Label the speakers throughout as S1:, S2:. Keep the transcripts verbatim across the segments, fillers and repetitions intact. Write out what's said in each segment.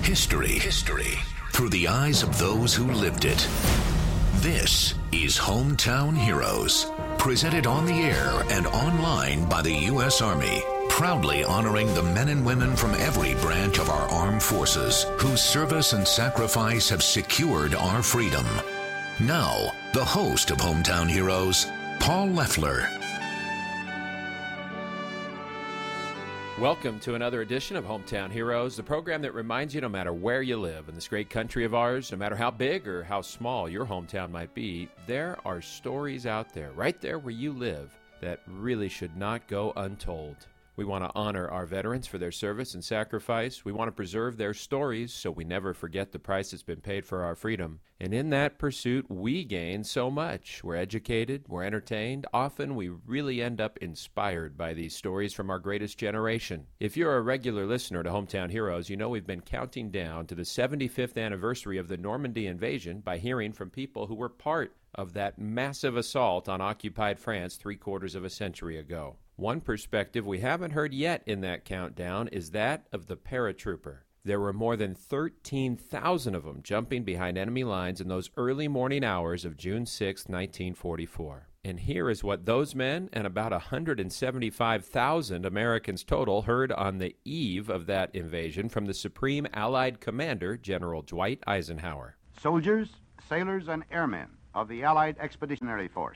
S1: History. History. Through the eyes of those who lived it. This is Hometown Heroes. Presented on the air and online by the U S Army. Proudly honoring the men and women from every branch of our armed forces whose service and sacrifice have secured our freedom. Now, the host of Hometown Heroes, Paul Leffler.
S2: Welcome to another edition of Hometown Heroes, the program that reminds you no matter where you live in this great country of ours, no matter how big or how small your hometown might be, there are stories out there, right there where you live, that really should not go untold. We want to honor our veterans for their service and sacrifice. We want to preserve their stories so we never forget the price that's been paid for our freedom. And in that pursuit, we gain so much. We're educated, we're entertained. Often we really end up inspired by these stories from our greatest generation. If you're a regular listener to Hometown Heroes, you know we've been counting down to the seventy-fifth anniversary of the Normandy invasion by hearing from people who were part of that massive assault on occupied France three quarters of a century ago. One perspective we haven't heard yet in that countdown is that of the paratrooper. There were more than thirteen thousand of them jumping behind enemy lines in those early morning hours of June sixth, nineteen forty-four. And here is what those men and about one hundred seventy-five thousand Americans total heard on the eve of that invasion from the Supreme Allied Commander, General Dwight Eisenhower.
S3: Soldiers, sailors, and airmen of the Allied Expeditionary Force,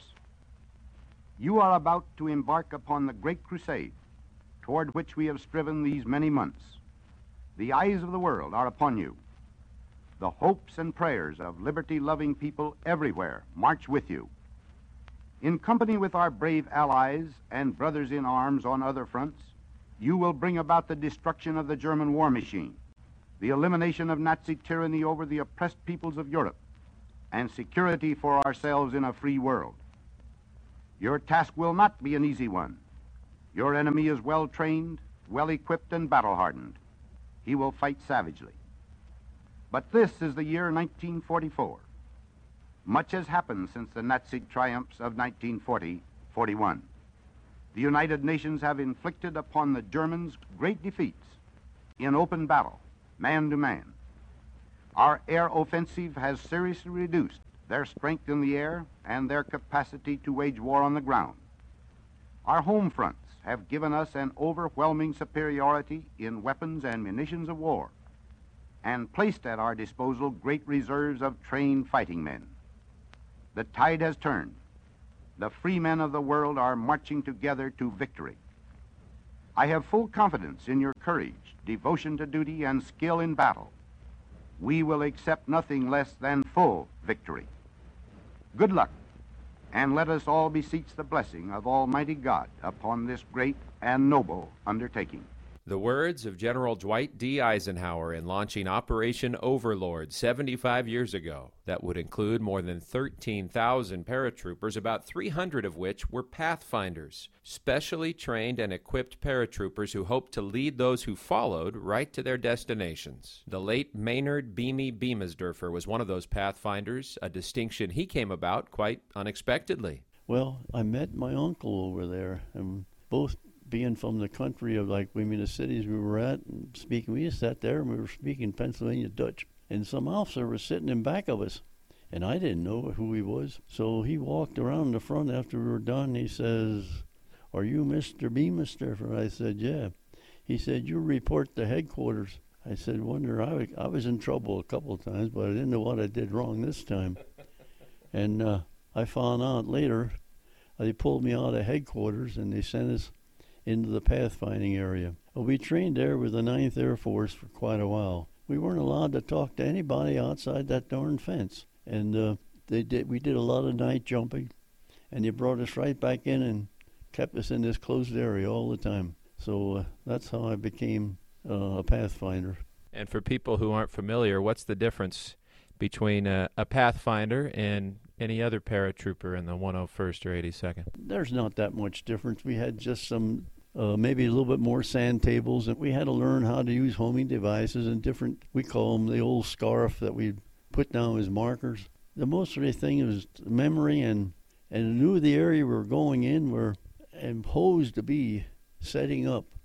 S3: you are about to embark upon the great crusade toward which we have striven these many months. The eyes of the world are upon you. The hopes and prayers of liberty-loving people everywhere march with you. In company with our brave allies and brothers in arms on other fronts, you will bring about the destruction of the German war machine, the elimination of Nazi tyranny over the oppressed peoples of Europe, and security for ourselves in a free world. Your task will not be an easy one. Your enemy is well-trained, well-equipped, and battle-hardened. He will fight savagely. But this is the year nineteen forty-four. Much has happened since the Nazi triumphs of nineteen forty forty-one. The United Nations have inflicted upon the Germans great defeats in open battle, man to man. Our air offensive has seriously reduced their strength in the air and their capacity to wage war on the ground. Our home fronts have given us an overwhelming superiority in weapons and munitions of war, and placed at our disposal great reserves of trained fighting men. The tide has turned. The free men of the world are marching together to victory. I have full confidence in your courage, devotion to duty, and skill in battle. We will accept nothing less than full victory. Good luck, and let us all beseech the blessing of Almighty God upon this great and noble undertaking.
S2: The words of General Dwight D. Eisenhower in launching Operation Overlord seventy-five years ago that would include more than thirteen thousand paratroopers, about three hundred of which were Pathfinders, specially trained and equipped paratroopers who hoped to lead those who followed right to their destinations. The late Maynard Beamy Beamisdorfer was one of those Pathfinders, a distinction he came about quite unexpectedly.
S4: Well, I met my uncle over there, and both being from the country of, like, we mean the cities we were at, and speaking, we just sat there and we were speaking Pennsylvania Dutch. And some officer was sitting in back of us, and I didn't know who he was. So he walked around the front after we were done. He says, "Are you Mister Beamisdorfer?" I said, "Yeah." He said, "You report to headquarters." I said, "Wonder, I, I was in trouble a couple of times, but I didn't know what I did wrong this time." And uh, I found out later, uh, they pulled me out of headquarters and they sent us into the pathfinding area. Well, we trained there with the ninth Air Force for quite a while. We weren't allowed to talk to anybody outside that darn fence. And uh, they did. we did a lot of night jumping, and they brought us right back in and kept us in this closed area all the time. So uh, that's how I became uh, a Pathfinder.
S2: And for people who aren't familiar, what's the difference between a, a Pathfinder and any other paratrooper in the one oh first or eighty-second?
S4: There's not that much difference. We had just some Uh, maybe a little bit more sand tables, and we had to learn how to use homing devices and different, we call them the old scarf that we put down as markers. The most of the thing was memory, and, and knew the area we were going in were imposed to be setting up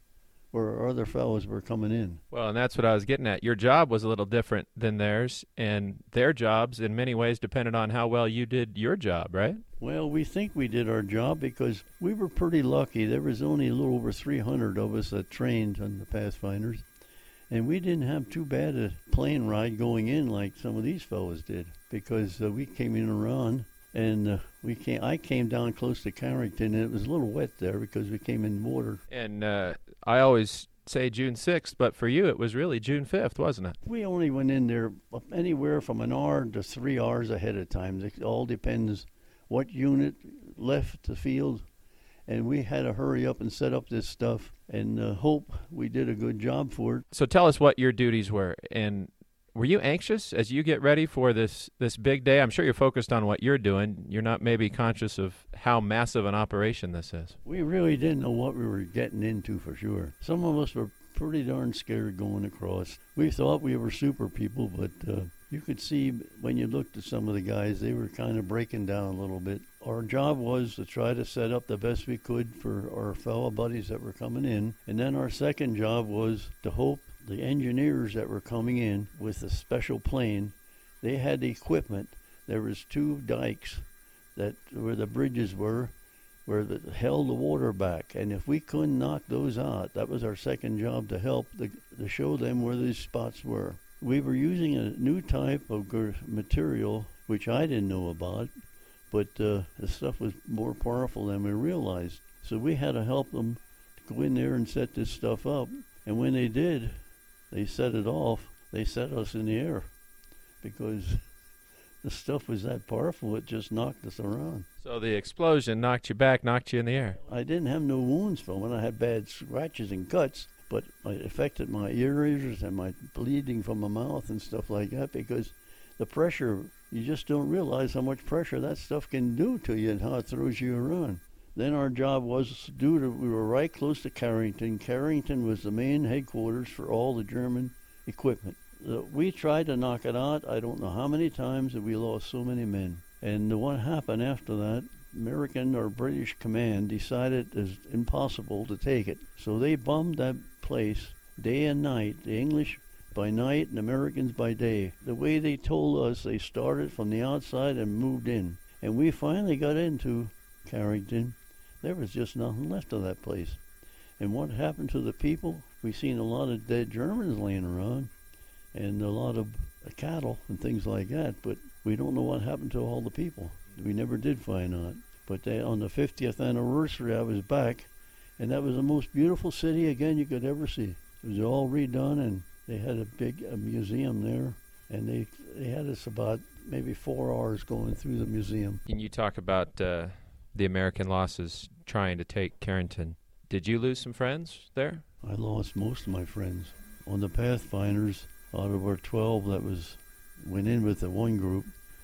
S4: where our other fellows were coming in.
S2: Well, and that's what I was getting at. Your job was a little different than theirs, and their jobs in many ways depended on how well you did your job, right?
S4: Well, we think we did our job because we were pretty lucky. There was only a little over three hundred of us that trained on the Pathfinders, and we didn't have too bad a plane ride going in like some of these fellows did, because uh, we came in around, and uh, we came. I came down close to Carrington, and it was a little wet there because we came in water.
S2: And uh, I always say June sixth, but for you it was really June fifth, wasn't it?
S4: We only went in there anywhere from an hour to three hours ahead of time. It all depends what unit left the field, and we had to hurry up and set up this stuff and uh, hope we did a good job for it.
S2: So tell us what your duties were, and were you anxious as you get ready for this, this big day? I'm sure you're focused on what you're doing. You're not maybe conscious of how massive an operation this is.
S4: We really didn't know what we were getting into for sure. Some of us were pretty darn scared going across. We thought we were super people, but uh, you could see when you looked at some of the guys, they were kind of breaking down a little bit. Our job was to try to set up the best we could for our fellow buddies that were coming in. And then our second job was to hope the engineers that were coming in with the special plane, they had the equipment. There was two dikes that where the bridges were, where it held the water back. And if we couldn't knock those out, that was our second job, to help the, to show them where these spots were. We were using a new type of material, which I didn't know about, but uh, the stuff was more powerful than we realized. So we had to help them to go in there and set this stuff up. And when they did, they set it off, they set us in the air, because the stuff was that powerful, it just knocked us around.
S2: So the explosion knocked you back, knocked you in the air.
S4: I didn't have no wounds from it. I had bad scratches and cuts, but it affected my ears and my bleeding from my mouth and stuff like that, because the pressure, you just don't realize how much pressure that stuff can do to you and how it throws you around. Then our job was due to, we were right close to Carrington. Carrington was the main headquarters for all the German equipment. Uh, we tried to knock it out. I don't know how many times that we lost so many men. And what happened after that, American or British command decided it was impossible to take it. So they bombed that place day and night, the English by night and Americans by day. The way they told us, they started from the outside and moved in. And we finally got into Carrington. There was just nothing left of that place. And what happened to the people? We seen a lot of dead Germans laying around and a lot of uh, cattle and things like that, but we don't know what happened to all the people. We never did find out. But they, on the fiftieth anniversary, I was back, and that was the most beautiful city again you could ever see. It was all redone, and they had a big a museum there, and they they had us about maybe four hours going through the museum.
S2: And you talk about uh, the American losses trying to take Carrington. Did you lose some friends there?
S4: I lost most of my friends. On the Pathfinders, out of our twelve that was went in with the one group,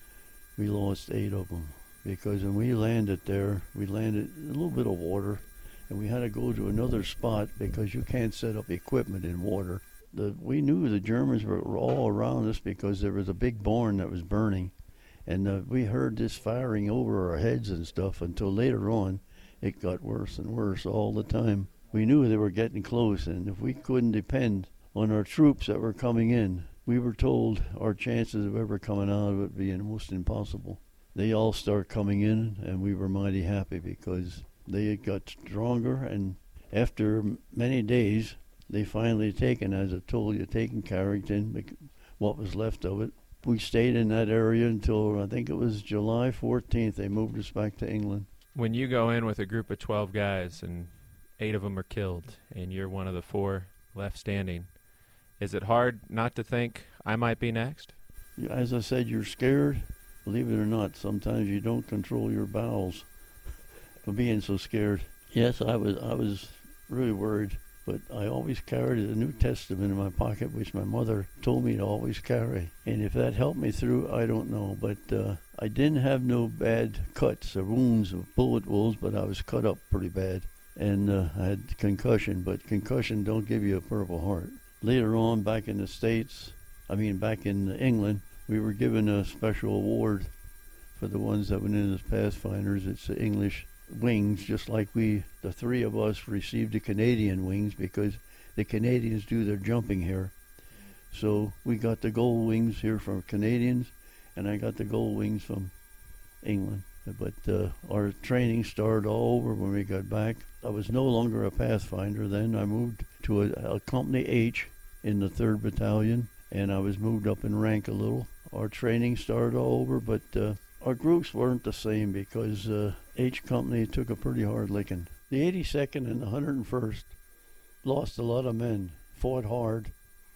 S4: we lost eight of them. Because when we landed there, we landed in a little bit of water, and we had to go to another spot because you can't set up equipment in water. The, we knew the Germans were all around us because there was a big barn that was burning, and uh, we heard this firing over our heads and stuff until later on it got worse and worse all the time. We knew they were getting close, and if we couldn't depend on our troops that were coming in, we were told our chances of ever coming out of it being almost impossible. They all start coming in, and we were mighty happy because they had got stronger, and after many days, they finally taken, as I told you, taken Carrington, what was left of it. We stayed in that area until, I think it was July fourteenth, they moved us back to England.
S2: When you go in with a group of twelve guys and eight of them are killed, and you're one of the four left standing, is it hard not to think, I might be next?
S4: As I said, you're scared. Believe it or not, sometimes you don't control your bowels for being so scared. Yes, I was I was really worried, but I always carried the New Testament in my pocket, which my mother told me to always carry. And if that helped me through, I don't know. But uh, I didn't have no bad cuts or wounds of bullet wounds, but I was cut up pretty bad. And uh, I had concussion, but concussion don't give you a Purple Heart. Later on, back in the States, I mean back in England, we were given a special award for the ones that went in as Pathfinders. It's the English Wings, just like we, the three of us, received the Canadian Wings because the Canadians do their jumping here. So we got the gold wings here from Canadians, and I got the gold wings from England. But uh, our training started all over when we got back. I was no longer a Pathfinder then. I moved to a, a Company H in the third Battalion, and I was moved up in rank a little. Our training started all over, but uh, our groups weren't the same because uh, H Company took a pretty hard licking. The eighty-second and the one hundred first lost a lot of men, fought hard,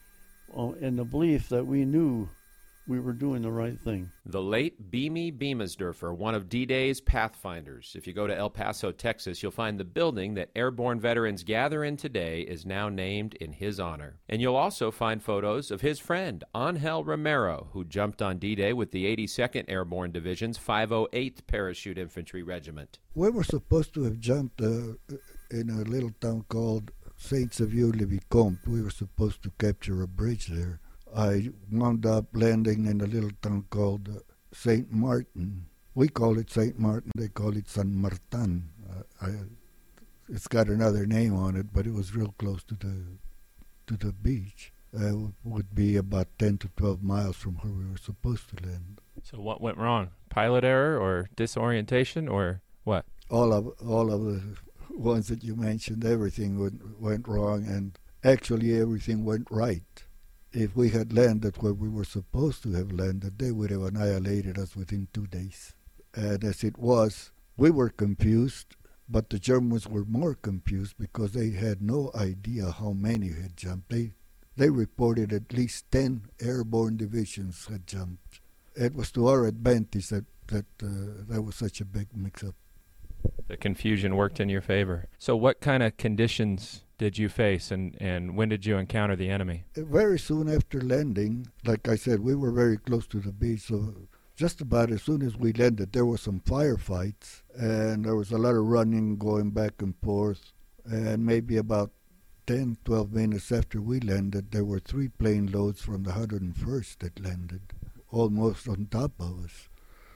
S4: uh, in the belief that we knew we were doing the right thing.
S2: The late Beamy Beamisdorfer, one of D-Day's Pathfinders. If you go to El Paso, Texas, you'll find the building that airborne veterans gather in today is now named in his honor. And you'll also find photos of his friend, Angel Romero, who jumped on D-Day with the eighty-second Airborne Division's five oh eighth Parachute Infantry Regiment.
S5: We were supposed to have jumped uh, in a little town called Saint-Sauveur-le-Vicomte. We were supposed to capture a bridge there. I wound up landing in a little town called uh, Saint Martin. We call it Saint Martin, they call it San Martin. Uh, I, it's got another name on it, but it was real close to the to the beach. Uh, it would be about ten to twelve miles from where we were supposed to land.
S6: So what went wrong? Pilot error or disorientation or what?
S5: All of all of the ones that you mentioned, everything went, went wrong, and actually everything went right. If we had landed where we were supposed to have landed, they would have annihilated us within two days. And as it was, we were confused, but the Germans were more confused because they had no idea how many had jumped. They, they reported at least ten airborne divisions had jumped. It was to our advantage that that, uh, that was such a big mix-up.
S6: The confusion worked in your favor. So what kind of conditions did you face, and, and when did you encounter the enemy?
S5: Very soon after landing, like I said, we were very close to the beach, so just about as soon as we landed, there were some firefights, and there was a lot of running, going back and forth, and maybe about ten, twelve minutes after we landed, there were three plane loads from the one hundred first that landed, almost on top of us.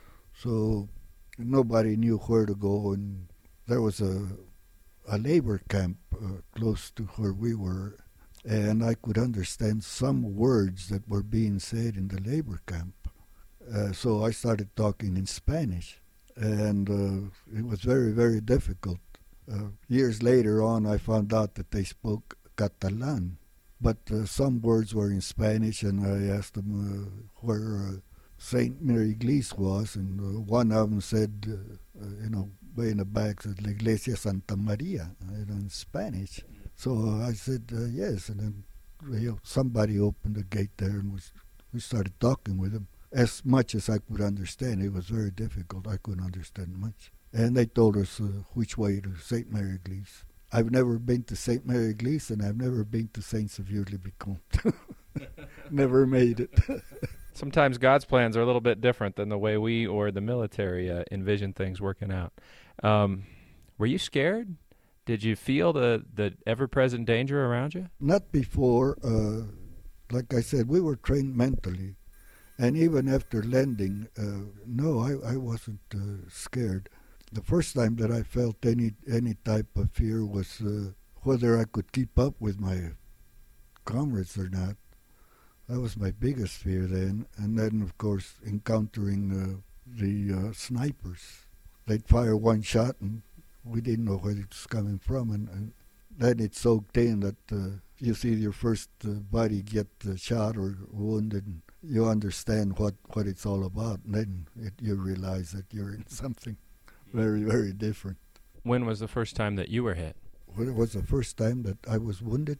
S5: So nobody knew where to go, and there was a a labor camp uh, close to where we were, and I could understand some words that were being said in the labor camp. Uh, so I started talking in Spanish, and uh, it was very, very difficult. Uh, years later on, I found out that they spoke Catalan, but uh, some words were in Spanish, and I asked them uh, where uh, Saint Mary Glees was, and uh, one of them said, uh, uh, you know, way in the back, said La Iglesia Santa Maria, you know, in Spanish. So I said, uh, yes, and then you know, somebody opened the gate there, and we, we started talking with them. As much as I could understand, it was very difficult. I couldn't understand much. And they told us uh, which way to Saint Mary Glees. I've never been to Saint Mary Glees, and I've never been to Saint-Sauveur-le-Vicomte. Never made it.
S6: Sometimes God's plans are a little bit different than the way we or the military uh, envision things working out. Um, were you scared? Did you feel the, the ever-present danger around you?
S5: Not before. Uh, like I said, we were trained mentally. And even after landing, uh, no, I, I wasn't uh, scared. The first time that I felt any any type of fear was uh, whether I could keep up with my comrades or not. That was my biggest fear then. And then, of course, encountering uh, the uh, snipers. They'd fire one shot, and we didn't know where it was coming from. And, and then it soaked in that uh, you see your first uh, buddy get uh, shot or wounded, and you understand what, what it's all about. And then it, you realize that you're in something very, very different.
S6: When was the first time that you were hit?
S5: Well, it was the first time that I was wounded.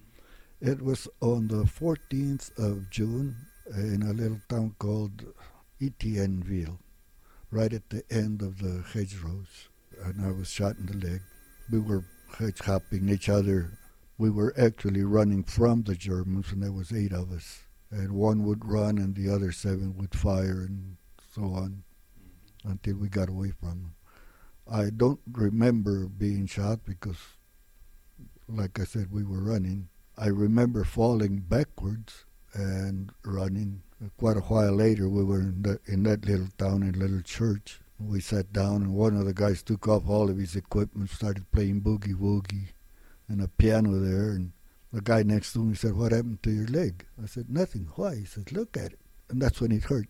S5: It was on the fourteenth of June in a little town called Etienneville, right at the end of the hedgerows. And I was shot in the leg. We were hedge hopping each other. We were actually running from the Germans, and there was eight of us. And one would run, and the other seven would fire, and so on, until we got away from them. I don't remember being shot because, like I said, we were running. I remember falling backwards and running. Quite a while later, we were in, the, in that little town, in a little church. We sat down, and one of the guys took off all of his equipment, started playing boogie-woogie and a piano there. And The guy next to me said, "What happened to your leg?" I said, "Nothing." "Why?" He said, "Look at it." And that's when it hurt.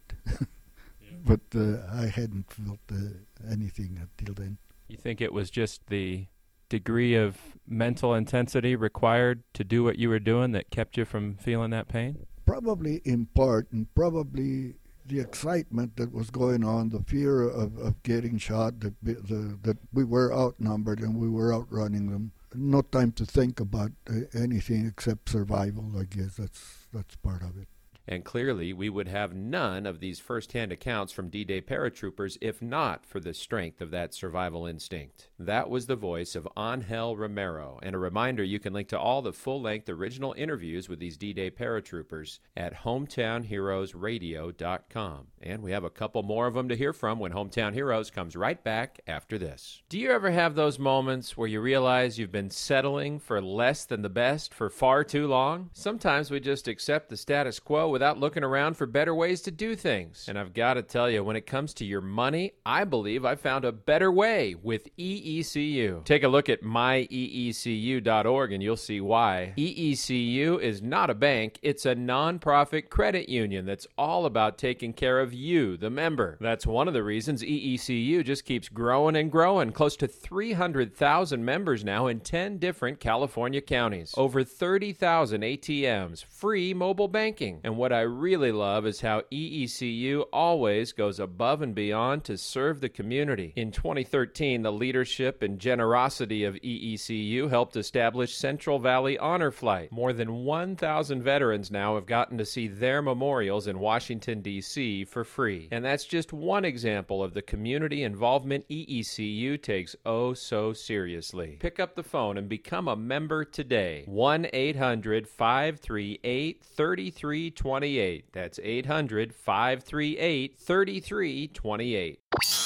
S5: Yeah. But uh, I hadn't felt uh, anything until then.
S6: You think it was just the degree of mental intensity required to do what you were doing that kept you from feeling that pain?
S5: Probably in part, and probably the excitement that was going on, the fear of, of getting shot, that, the, that we were outnumbered and we were outrunning them. No time to think about uh, anything except survival, I guess. That's, that's part of it.
S2: And clearly, we would have none of these first-hand accounts from D-Day paratroopers if not for the strength of that survival instinct. That was the voice of Angel Romero. And a reminder, you can link to all the full-length original interviews with these D-Day paratroopers at hometown heroes radio dot com. And we have a couple more of them to hear from when Hometown Heroes comes right back after this. Do you ever have those moments where you realize you've been settling for less than the best for far too long? Sometimes we just accept the status quo without looking around for better ways to do things. And I've got to tell you, when it comes to your money, I believe I found a better way with E E C U. Take a look at my E E C U dot org and you'll see why. E E C U is not a bank, it's a nonprofit credit union that's all about taking care of you, the member. That's one of the reasons E E C U just keeps growing and growing. Close to three hundred thousand members now in ten different California counties. Over thirty thousand A T Ms, free mobile banking. And what I really love is how E E C U always goes above and beyond to serve the community. In twenty thirteen, the leadership and generosity of E E C U helped establish Central Valley Honor Flight. More than one thousand veterans now have gotten to see their memorials in Washington, D C for free. And that's just one example of the community involvement E E C U takes oh so seriously. Pick up the phone and become a member today. one eight hundred five three eight three three two eight. That's eight hundred five three eight three three two eight.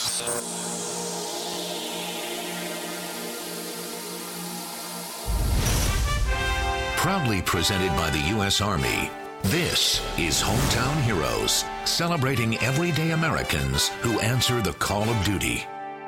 S1: Proudly presented by the U S Army, this is Hometown Heroes, celebrating everyday Americans who answer the call of duty.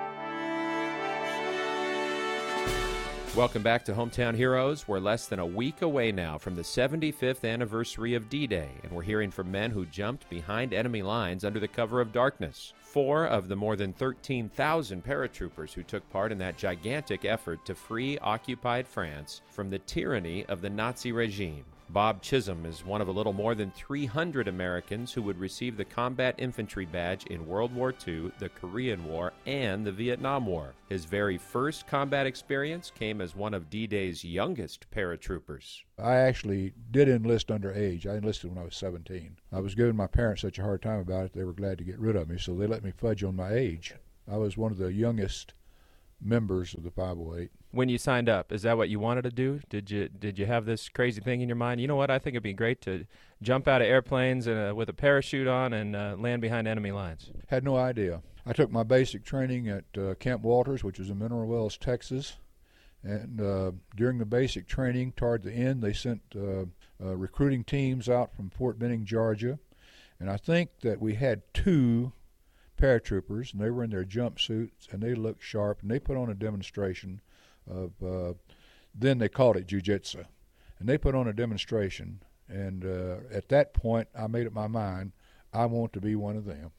S2: Welcome back to Hometown Heroes. We're less than a week away now from the seventy-fifth anniversary of D-Day, and we're hearing from men who jumped behind enemy lines under the cover of darkness. Four of the more than thirteen thousand paratroopers who took part in that gigantic effort to free occupied France from the tyranny of the Nazi regime. Bob Chisholm is one of a little more than three hundred Americans who would receive the Combat Infantry Badge in World War Two, the Korean War, and the Vietnam War. His very first combat experience came as one of D-Day's youngest paratroopers.
S7: I actually did enlist under age. I enlisted when I was seventeen. I was giving my parents such a hard time about it, they were glad to get rid of me, so they let me fudge on my age. I was one of the youngest members of the five oh eight.
S6: When you signed up, is that what you wanted to do? Did you did you have this crazy thing in your mind? You know what? I think it'd be great to jump out of airplanes and, uh, with a parachute on and uh, land behind enemy lines.
S7: Had no idea. I took my basic training at uh, Camp Walters, which was in Mineral Wells, Texas. And uh, during the basic training, toward the end, they sent uh, uh, recruiting teams out from Fort Benning, Georgia. And I think that we had two paratroopers, and they were in their jumpsuits, and they looked sharp, and they put on a demonstration of, uh, then they called it jiu-jitsu. And they put on a demonstration, and uh, at that point, I made up my mind, I want to be one of them.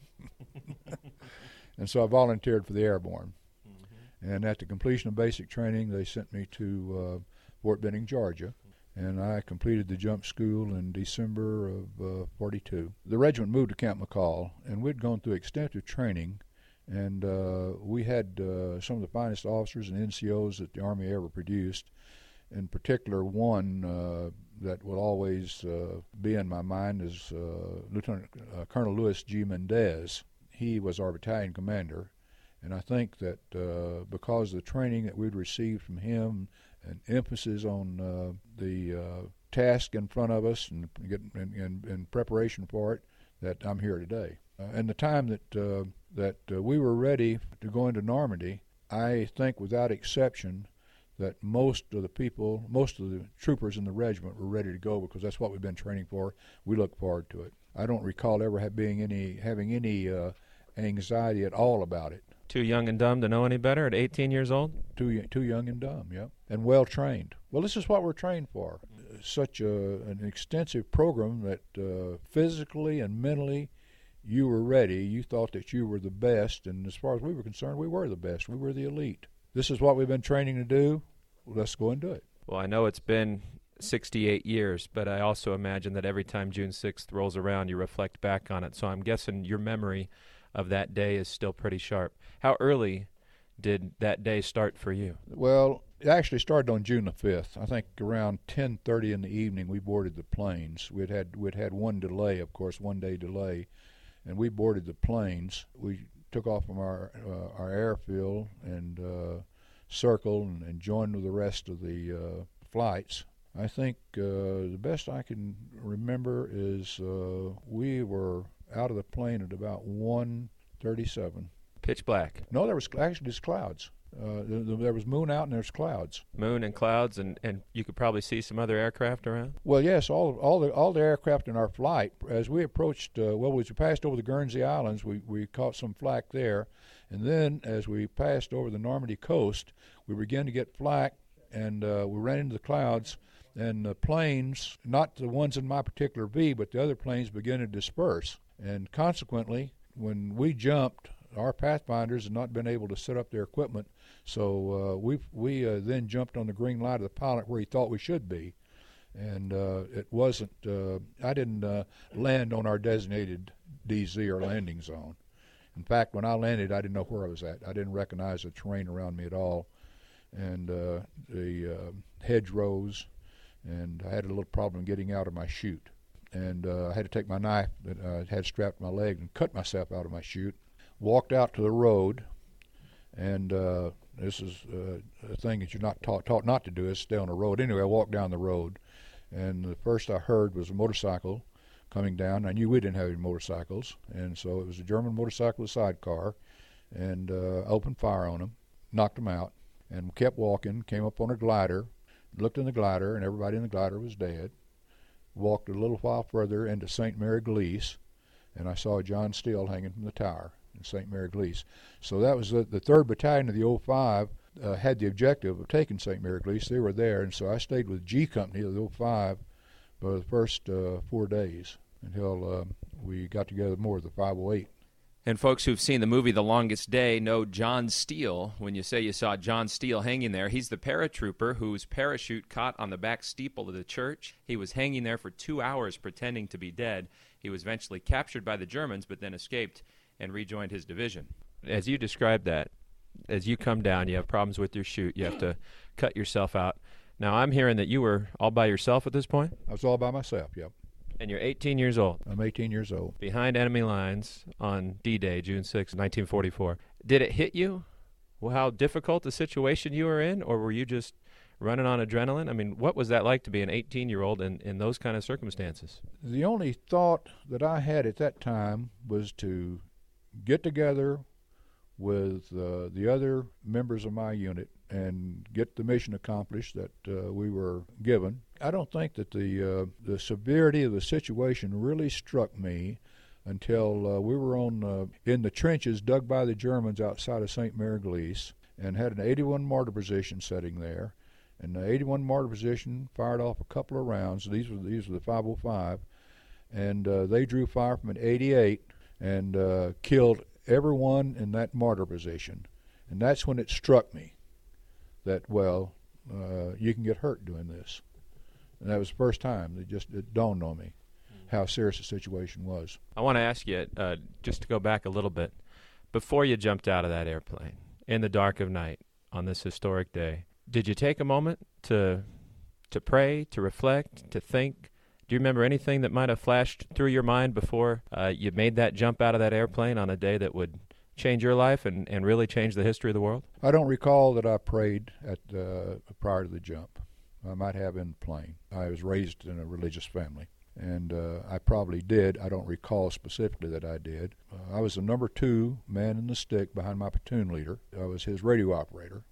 S7: And so I volunteered for the Airborne. Mm-hmm. And at the completion of basic training, they sent me to uh, Fort Benning, Georgia. And I completed the jump school in December of uh, forty-two. The regiment moved to Camp McCall, and we'd gone through extensive training, and uh, we had uh, some of the finest officers and N C Os that the Army ever produced. In particular, one uh, that will always uh, be in my mind is uh, Lieutenant uh, Colonel Louis G. Mendez. He was our battalion commander, and I think that uh, because of the training that we'd received from him, an emphasis on uh, the uh, task in front of us and, and, and, and preparation for it, that I'm here today. Uh, and the time that uh, that uh, we were ready to go into Normandy, I think without exception that most of the people, most of the troopers in the regiment were ready to go because that's what we've been training for. We look forward to it. I don't recall ever have being any having any uh, anxiety at all about it.
S6: Too young and dumb to know any better at eighteen years old?
S7: Too too young and dumb, yeah, and well trained. Well, this is what we're trained for. such a, an extensive program that uh, physically and mentally you were ready. You thought that you were the best, and as far as we were concerned, we were the best. We were the elite. This is what we've been training to do. Well, let's go and do it.
S6: Well, I know it's been sixty-eight years, but I also imagine that every time June sixth rolls around, you reflect back on it. So I'm guessing your memory of that day is still pretty sharp. How early did that day start for you?
S7: Well, it actually started on June the fifth. I think around ten thirty in the evening we boarded the planes. We'd had we'd had one delay, of course, one day delay, and we boarded the planes. We took off from our uh, our airfield and uh, circled and, and joined with the rest of the uh, flights. I think uh, the best I can remember is uh, we were out of the plane at about one thirty-seven.
S6: Pitch black.
S7: No, there was actually just clouds. Uh, there, there was moon out and there's clouds.
S6: Moon and clouds, and, and you could probably see some other aircraft around?
S7: Well, yes, all all the all the aircraft in our flight, as we approached, uh, well, as we passed over the Guernsey Islands, we, we caught some flak there. And then as we passed over the Normandy coast, we began to get flak, and uh, we ran into the clouds, and the planes, not the ones in my particular V, but the other planes began to disperse. And consequently, when we jumped, our pathfinders had not been able to set up their equipment, so uh, we we uh, then jumped on the green light of the pilot where he thought we should be, and uh, it wasn't. Uh, I didn't uh, land on our designated D Z or landing zone. In fact, when I landed, I didn't know where I was at. I didn't recognize the terrain around me at all, and uh, the uh, hedgerows, and I had a little problem getting out of my chute, and uh, I had to take my knife that I had strapped to my leg and cut myself out of my chute. Walked out to the road, and uh, this is uh, a thing that you're not taught, taught not to do, is stay on the road. Anyway, I walked down the road, and the first I heard was a motorcycle coming down. I knew we didn't have any motorcycles, and so it was a German motorcycle with a sidecar, and uh, opened fire on them, knocked them out, and kept walking, came up on a glider, looked in the glider, and everybody in the glider was dead. Walked a little while further into Saint Mary Glise, and I saw John Steele hanging from the tower in Saint Mary Glise. So that was the, the third Battalion of the oh five uh, had the objective of taking Saint Mary Glise. They were there, and so I stayed with G Company of the oh five for the first uh, four days until uh, we got together more with the five oh eight.
S2: And folks who've seen the movie The Longest Day know John Steele. When you say you saw John Steele hanging there, he's the paratrooper whose parachute caught on the back steeple of the church. He was hanging there for two hours pretending to be dead. He was eventually captured by the Germans, but then escaped and rejoined his division.
S6: As you described that, as you come down, you have problems with your chute. You have to cut yourself out. Now, I'm hearing that you were all by yourself at this point?
S7: I was all by myself, yep.
S6: And you're eighteen years old.
S7: I'm eighteen years old.
S6: Behind enemy lines on D-Day, June sixth, nineteen forty-four. Did it hit you, well, how difficult the situation you were in, or were you just running on adrenaline? I mean, what was that like to be an eighteen-year-old in, in those kind of circumstances?
S7: The only thought that I had at that time was to get together with uh, the other members of my unit and get the mission accomplished that uh, we were given. I don't think that the uh, the severity of the situation really struck me until uh, we were on uh, in the trenches dug by the Germans outside of Saint Mary Glise, and had an eighty-one mortar position sitting there. And the eighty-one mortar position fired off a couple of rounds. These were these were the five oh five, and uh, they drew fire from an eighty-eight and uh, killed everyone in that mortar position. And that's when it struck me that, well, uh, you can get hurt doing this. And that was the first time that just it dawned on me how serious the situation was.
S6: I want to ask you, uh, just to go back a little bit, before you jumped out of that airplane in the dark of night on this historic day, did you take a moment to to pray, to reflect, to think? Do you remember anything that might have flashed through your mind before uh, you made that jump out of that airplane on a day that would change your life and, and really change the history of the world?
S7: I don't recall that I prayed at uh, prior to the jump. I might have in the plane. I was raised in a religious family, and uh, I probably did. I don't recall specifically that I did. Uh, I was the number two man in the stick behind my platoon leader. I was his radio operator.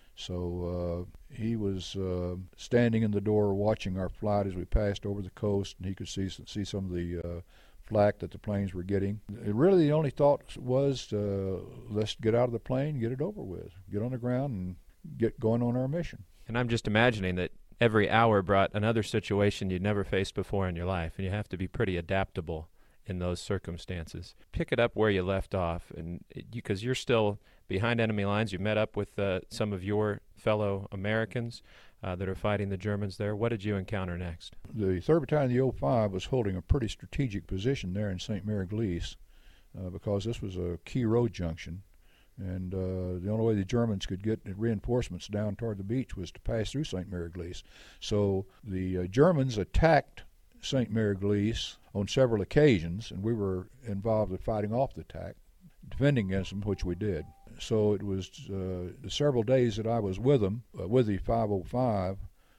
S7: So uh, he was uh, standing in the door watching our flight as we passed over the coast, and he could see see some of the uh, flak that the planes were getting. It really, the only thought was, uh, let's get out of the plane, get it over with, get on the ground, and get going on our mission.
S6: And I'm just imagining that every hour brought another situation you'd never faced before in your life, and you have to be pretty adaptable in those circumstances. Pick it up where you left off, and because you, you're still behind enemy lines. You met up with uh, some of your fellow Americans uh, that are fighting the Germans there. What did you encounter next?
S7: The third Battalion of the oh five was holding a pretty strategic position there in Saint Mary Glees uh, because this was a key road junction, and uh, the only way the Germans could get reinforcements down toward the beach was to pass through Saint Mary Glees. So the uh, Germans attacked Saint Mary Glees on several occasions, and we were involved in fighting off the attack, defending against them, which we did. So it was uh, the several days that I was with them, uh, with the five oh five,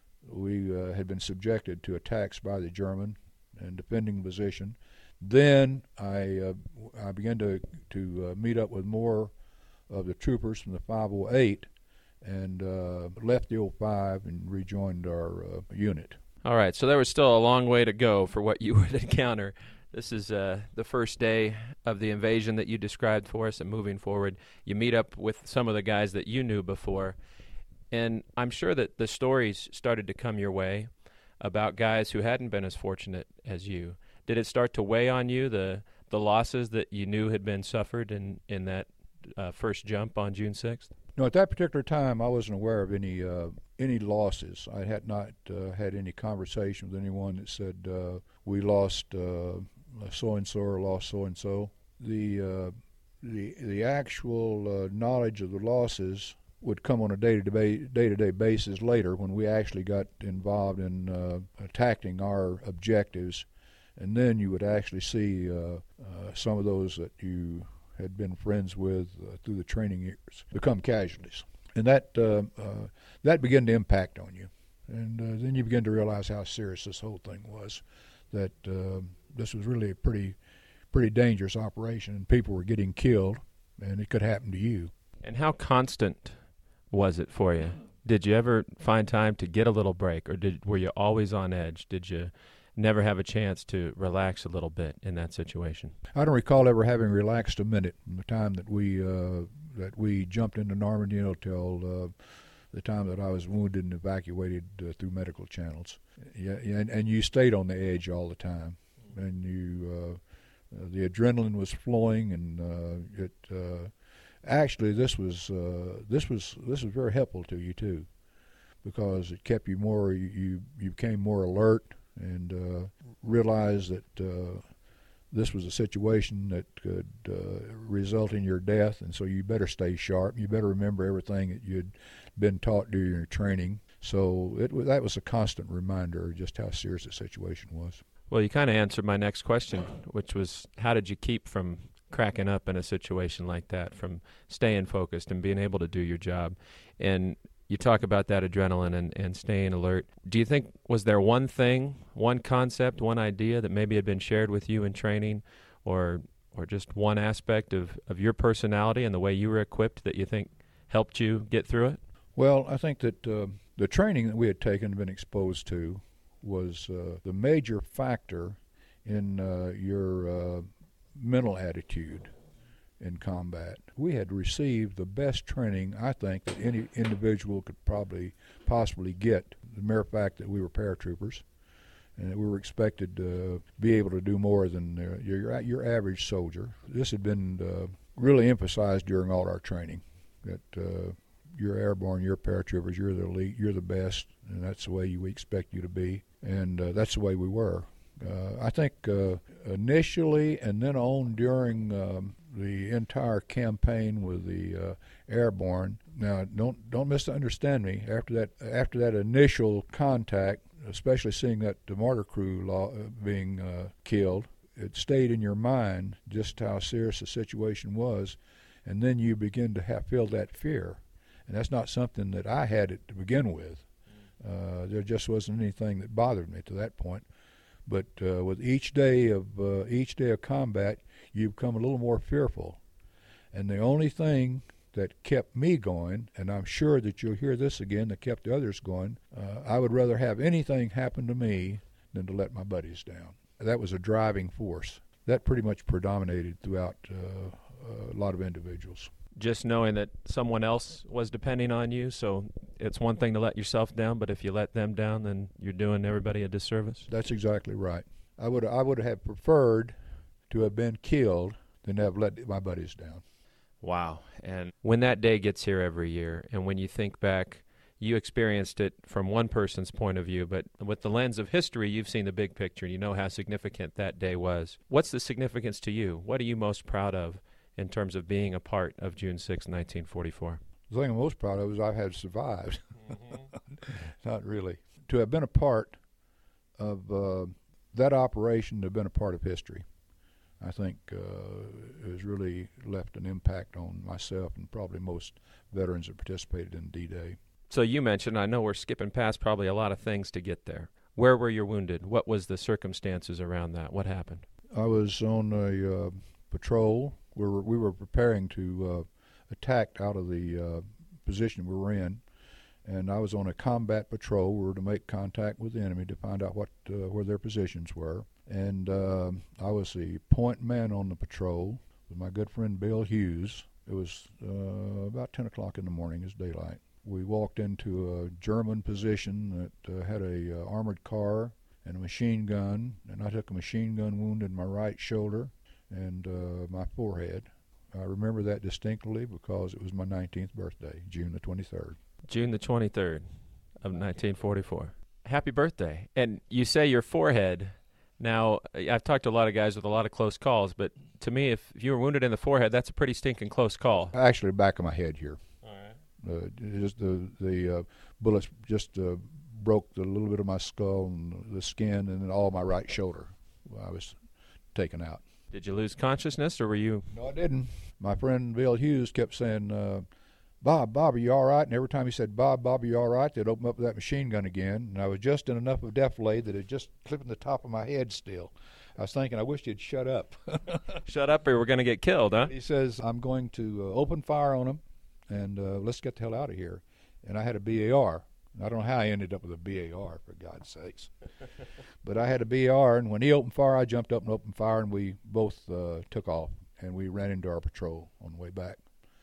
S7: we uh, had been subjected to attacks by the German and defending position. Then I uh, I began to, to uh, meet up with more of the troopers from the five oh eight and uh, left the oh five and rejoined our uh, unit.
S6: All right, so there was still a long way to go for what you would encounter. This is uh, the first day of the invasion that you described for us, and moving forward, you meet up with some of the guys that you knew before, and I'm sure that the stories started to come your way about guys who hadn't been as fortunate as you. Did it start to weigh on you, the the losses that you knew had been suffered in, in that uh, first jump on June sixth?
S7: No, at that particular time, I wasn't aware of any uh, any losses. I had not uh, had any conversation with anyone that said uh, we lost uh, so and so or lost so and so. The uh, the the actual uh, knowledge of the losses would come on a day-to-day day-to-day basis later when we actually got involved in uh, attacking our objectives, and then you would actually see uh, uh, some of those that you had been friends with uh, through the training years become casualties, and that uh, uh, that began to impact on you, and uh, then you begin to realize how serious this whole thing was. That uh, this was really a pretty pretty dangerous operation, and people were getting killed, and it could happen to you.
S6: And how constant was it for you? Did you ever find time to get a little break, or did were you always on edge? Did you never have a chance to relax a little bit in that situation?
S7: I don't recall ever having relaxed a minute from the time that we uh, that we jumped into Normandy till uh, the time that I was wounded and evacuated uh, through medical channels. Yeah, and, and you stayed on the edge all the time, and you uh, uh, the adrenaline was flowing, and uh, it uh, actually this was uh, this was this was very helpful to you too, because it kept you more you you, you became more alert and uh, realized that uh, this was a situation that could uh, result in your death, and so you better stay sharp. You better remember everything that you'd been taught during your training. So it that was a constant reminder of just how serious the situation was.
S6: Well, you kind of answered my next question, which was how did you keep from cracking up in a situation like that, from staying focused and being able to do your job? And you talk about that adrenaline and, and staying alert. Do you think, was there one thing, one concept, one idea that maybe had been shared with you in training, or or just one aspect of, of your personality and the way you were equipped that you think helped you get through it?
S7: Well, I think that uh, the training that we had taken and been exposed to was uh, the major factor in uh, your uh, mental attitude in combat. We had received the best training, I think, that any individual could probably possibly get. The mere fact that we were paratroopers and that we were expected to be able to do more than uh, your, your average soldier. This had been uh, really emphasized during all our training, that uh, you're airborne, you're paratroopers, you're the elite, you're the best, and that's the way you, we expect you to be, and uh, that's the way we were. Uh, I think uh, initially and then on during um, the entire campaign with the uh, airborne. Now, don't don't misunderstand me. After that, after that initial contact, especially seeing that the mortar crew law, uh, being uh, killed, it stayed in your mind just how serious the situation was, and then you begin to have, feel that fear, and that's not something that I had it to begin with. Uh, there just wasn't anything that bothered me to that point. But uh, with each day of uh, each day of combat, you become a little more fearful. And the only thing that kept me going, and I'm sure that you'll hear this again, that kept the others going, uh, I would rather have anything happen to me than to let my buddies down. That was a driving force. That pretty much predominated throughout uh, a lot of individuals.
S6: just knowing that someone else was depending on you. So it's one thing to let yourself down, but if you let them down, then you're doing everybody a disservice.
S7: That's exactly right. I would I would have preferred to have been killed than to have let my buddies down.
S6: Wow. And when that day gets here every year, and when you think back, you experienced it from one person's point of view, but with the lens of history, you've seen the big picture, and you know how significant that day was. What's the significance to you? What are you most proud of in terms of being a part of June sixth, nineteen forty-four?
S7: The thing I'm most proud of is I had survived. Mm-hmm. Not really. To have been a part of uh, that operation, to have been a part of history, I think uh, has really left an impact on myself and probably most veterans that participated in D-Day.
S6: So you mentioned, I know we're skipping past probably a lot of things to get there. Where were you wounded? What was the circumstances around that? What happened?
S7: I was on a uh, patrol. We were, we were preparing to uh, attack out of the uh, position we were in, and I was on a combat patrol. We were to make contact with the enemy to find out what uh, where their positions were. And uh, I was the point man on the patrol with my good friend Bill Hughes. It was uh, about ten o'clock in the morning, it's daylight. We walked into a German position that uh, had a uh, armored car and a machine gun, and I took a machine gun wound in my right shoulder and uh, my forehead. I remember that distinctly because it was my nineteenth birthday, June the twenty-third.
S6: June the twenty-third of nineteen forty-four. Happy birthday. And you say your forehead. Now, I've talked to a lot of guys with a lot of close calls, but to me, if you were wounded in the forehead, that's a pretty stinking close call.
S7: Actually, back of my head here.
S6: All right.
S7: Uh, just the the uh, bullets just uh, broke the little bit of my skull and the skin, and then all my right shoulder. I was taken out.
S6: Did you lose consciousness, or were you?
S7: No, I didn't. My friend Bill Hughes kept saying, uh, Bob, Bob, are you all right? And every time he said, Bob, Bob, are you all right? They'd open up that machine gun again. And I was just in enough of deflate that it just clipped the top of my head still. I was thinking, I wish you'd shut up.
S6: Shut up or we're going to get killed, huh?
S7: He says, I'm going to uh, open fire on them, and uh, let's get the hell out of here. And I had a B A R. I don't know how I ended up with a B A R, for God's sakes. But I had a B A R, and when he opened fire, I jumped up and opened fire, and we both uh, took off, and we ran into our patrol on the way back.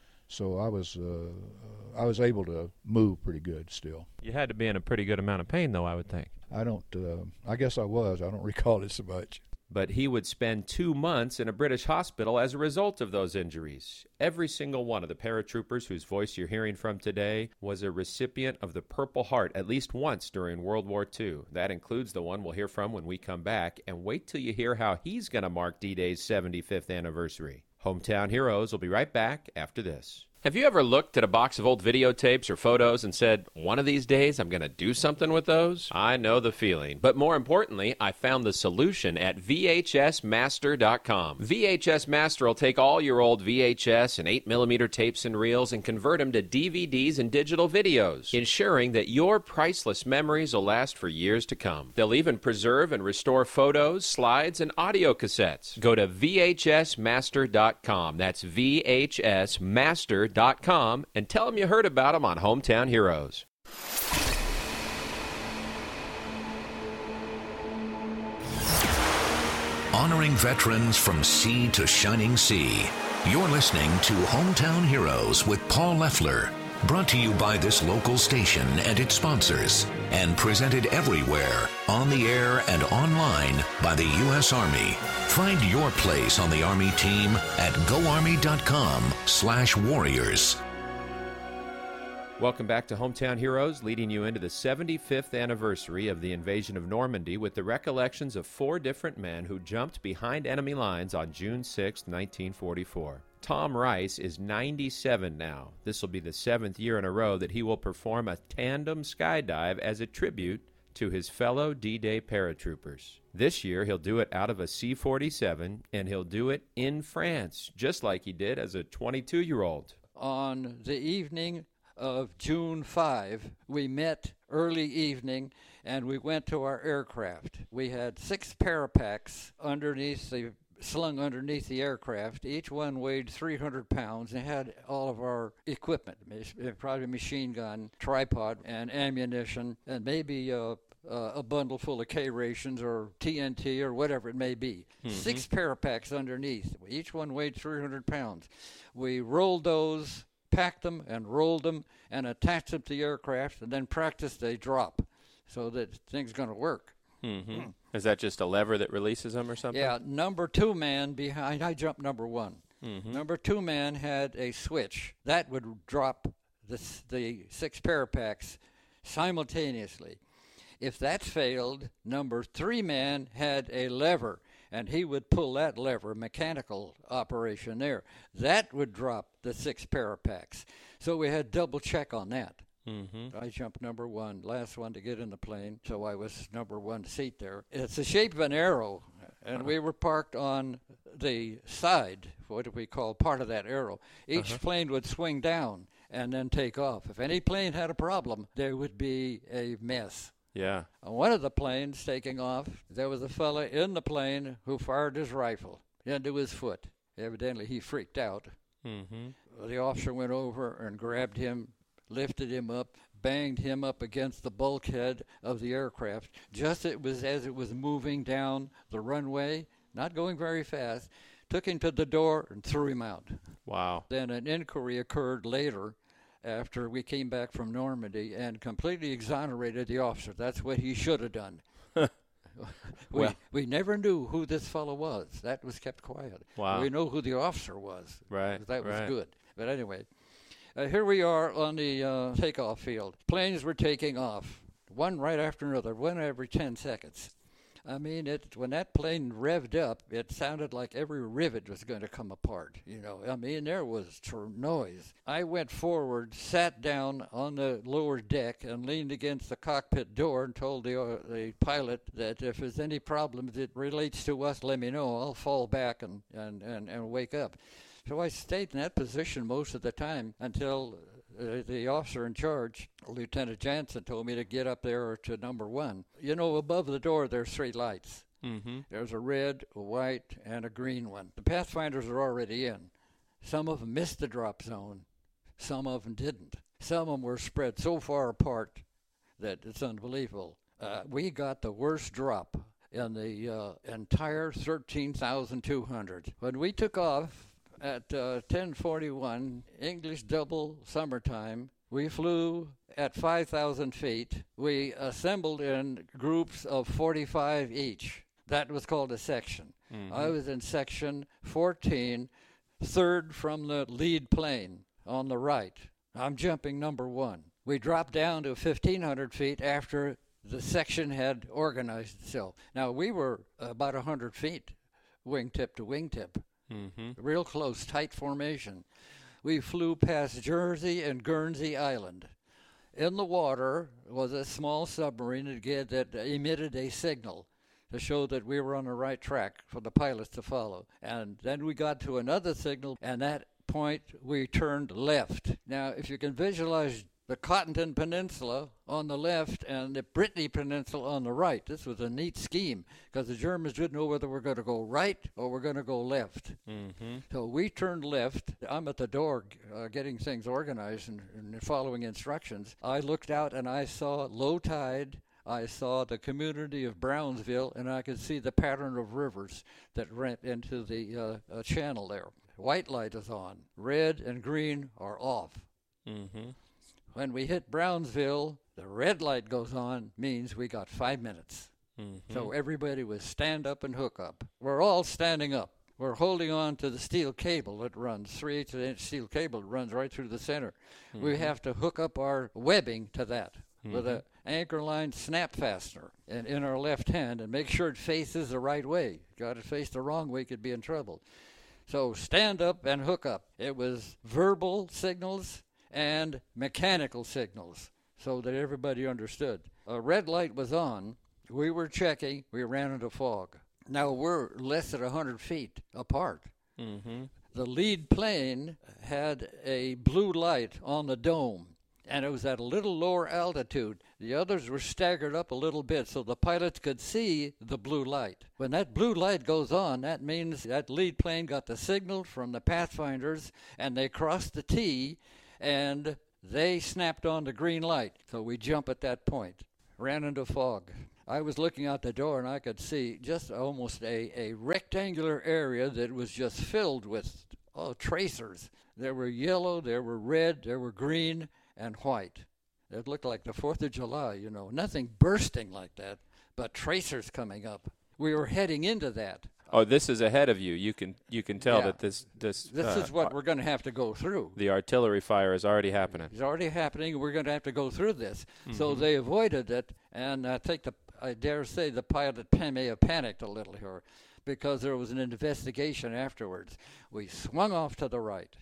S7: So I was uh, I was able to move pretty good still.
S6: You had to be in a pretty good amount of pain, though, I would think.
S7: I don't, uh, I guess I was. I don't recall it so much.
S2: But he would spend two months in a British hospital as a result of those injuries. Every single one of the paratroopers whose voice you're hearing from today was a recipient of the Purple Heart at least once during World War Two. That includes the one we'll hear from when we come back. And wait till you hear how he's going to mark D-Day's seventy-fifth anniversary. Hometown Heroes will be right back after this. Have you ever looked at a box of old videotapes or photos and said, one of these days I'm going to do something with those? I know the feeling. But more importantly, I found the solution at V H S Master dot com. V H S Master will take all your old V H S and eight millimeter tapes and reels and convert them to D V Ds and digital videos, ensuring that your priceless memories will last for years to come. They'll even preserve and restore photos, slides, and audio cassettes. Go to V H S Master dot com. That's V H S Master dot com and tell them you heard about them on Hometown Heroes.
S1: Honoring veterans from sea to shining sea. You're listening to Hometown Heroes with Paul Leffler. Brought to you by this local station and its sponsors. And presented everywhere, on the air and online by the U S Army. Find your place on the Army team at go army dot com slash warriors.
S2: Welcome back to Hometown Heroes, leading you into the seventy-fifth anniversary of the invasion of Normandy with the recollections of four different men who jumped behind enemy lines on June sixth, nineteen forty-four. Tom Rice is ninety-seven now. This will be the seventh year in a row that he will perform a tandem skydive as a tribute to his fellow D-Day paratroopers. This year, he'll do it out of a C forty-seven, and he'll do it in France, just like he did as a twenty-two-year-old.
S8: On the evening of June fifth, we met early evening, and we went to our aircraft. We had six parapacks underneath the slung underneath the aircraft. Each one weighed three hundred pounds and had all of our equipment, probably machine gun, tripod, and ammunition, and maybe uh, uh, a bundle full of K rations or T N T or whatever it may be. Mm-hmm. Six parapacks underneath. Each one weighed three hundred pounds. We rolled those, packed them, and rolled them, and attached them to the aircraft, and then practiced a drop so that thing's going to work.
S6: Mm-hmm. Mm. Is that just a lever that releases them or something?
S8: Yeah, number two man behind, I jumped number one.
S6: Mm-hmm.
S8: Number two man had a switch. That would drop the, the six parapacks simultaneously. If that failed, number three man had a lever, and he would pull that lever, mechanical operation there. That would drop the six parapacks. So we had double check on that.
S6: Mm-hmm.
S8: I jumped number one, last one to get in the plane, so I was number one seat there. It's the shape of an arrow, and we were parked on the side, what do we call part of that arrow. Each
S6: uh-huh.
S8: plane would swing down and then take off. If any plane had a problem, there would be a mess.
S6: Yeah.
S8: On one of the planes taking off, there was a fella in the plane who fired his rifle into his foot. Evidently, he freaked out.
S6: Mm-hmm.
S8: The officer went over and grabbed him, lifted him up, banged him up against the bulkhead of the aircraft. Just it was as it was moving down the runway, not going very fast, took him to the door and threw him out.
S6: Wow.
S8: Then an inquiry occurred later after we came back from Normandy and completely exonerated the officer. That's what he should have done. we,
S6: well,
S8: we never knew who this fellow was. That was kept quiet.
S6: Wow.
S8: We know who the officer was.
S6: Right.
S8: That was
S6: right.
S8: good. But anyway, uh, here we are on the uh, takeoff field. Planes were taking off, one right after another, one every ten seconds. I mean, it when that plane revved up, it sounded like every rivet was going to come apart. You know, I mean, there was tr- noise. I went forward, sat down on the lower deck, and leaned against the cockpit door and told the uh, the pilot that if there's any problems that relates to us, let me know. I'll fall back and, and, and, and wake up. So I stayed in that position most of the time until Uh, the officer in charge, Lieutenant Jansen, told me to get up there to number one. You know, above the door, there's three lights.
S6: Mm-hmm.
S8: There's a red, a white, and a green one. The Pathfinders are already in. Some of them missed the drop zone. Some of them didn't. Some of them were spread so far apart that it's unbelievable. Uh, we got the worst drop in the uh, entire thirteen thousand two hundred. When we took off, at uh, ten forty-one, English double summertime, we flew at five thousand feet. We assembled in groups of forty-five each. That was called a section. Mm-hmm. I was in section fourteen, third from the lead plane on the right. I'm jumping number one. We dropped down to fifteen hundred feet after the section had organized itself. Now, we were about one hundred feet, wingtip to wingtip.
S6: Mm-hmm.
S8: Real close, tight formation. We flew past Jersey and Guernsey Island. In the water was a small submarine again that emitted a signal to show that we were on the right track for the pilots to follow. And then we got to another signal, and at that point we turned left. Now, if you can visualize the Cottonton Peninsula on the left and the Brittany Peninsula on the right. This was a neat scheme because the Germans didn't know whether we're going to go right or we're going to go left.
S6: Mm-hmm.
S8: So we turned left. I'm at the door uh, getting things organized and, and following instructions. I looked out and I saw low tide. I saw the community of Brownsville, and I could see the pattern of rivers that went into the uh, uh, channel there. White light is on. Red and green are off.
S6: Mm-hmm.
S8: When we hit Brownsville, the red light goes on, means we got five minutes.
S6: Mm-hmm.
S8: So everybody was stand up and hook up. We're all standing up. We're holding on to the steel cable that runs, three-eighths inch steel cable that runs right through the center. Mm-hmm. We have to hook up our webbing to that mm-hmm. with an anchor line snap fastener in, in our left hand and make sure it faces the right way. Got it face the wrong way, could be in trouble. So stand up and hook up. It was verbal signals and mechanical signals so that everybody understood. A red light was on. We were checking. We ran into fog. Now we're less than one hundred feet apart.
S6: Mm-hmm.
S8: The lead plane had a blue light on the dome, and it was at a little lower altitude. The others were staggered up a little bit so the pilots could see the blue light. When that blue light goes on, that means that lead plane got the signal from the Pathfinders, and they crossed the T, and they snapped on the green light. So we jump at that point. ran into fog. I was looking out the door, and I could see just almost a, a rectangular area that was just filled with oh, tracers. There were yellow, there were red, there were green, and white. It looked like the fourth of July, you know. Nothing bursting like that, but tracers coming up. We were heading into that.
S6: Oh, this is ahead of you. You can you can tell
S8: Yeah.
S6: that this this
S8: This
S6: uh,
S8: is what we're going to have to go through.
S6: the artillery fire is already happening.
S8: It's already happening. We're going to have to go through this.
S6: Mm-hmm.
S8: So they avoided it, and I think the I dare say the pilot pan- may have panicked a little here, because there was an investigation afterwards. We swung off to the right.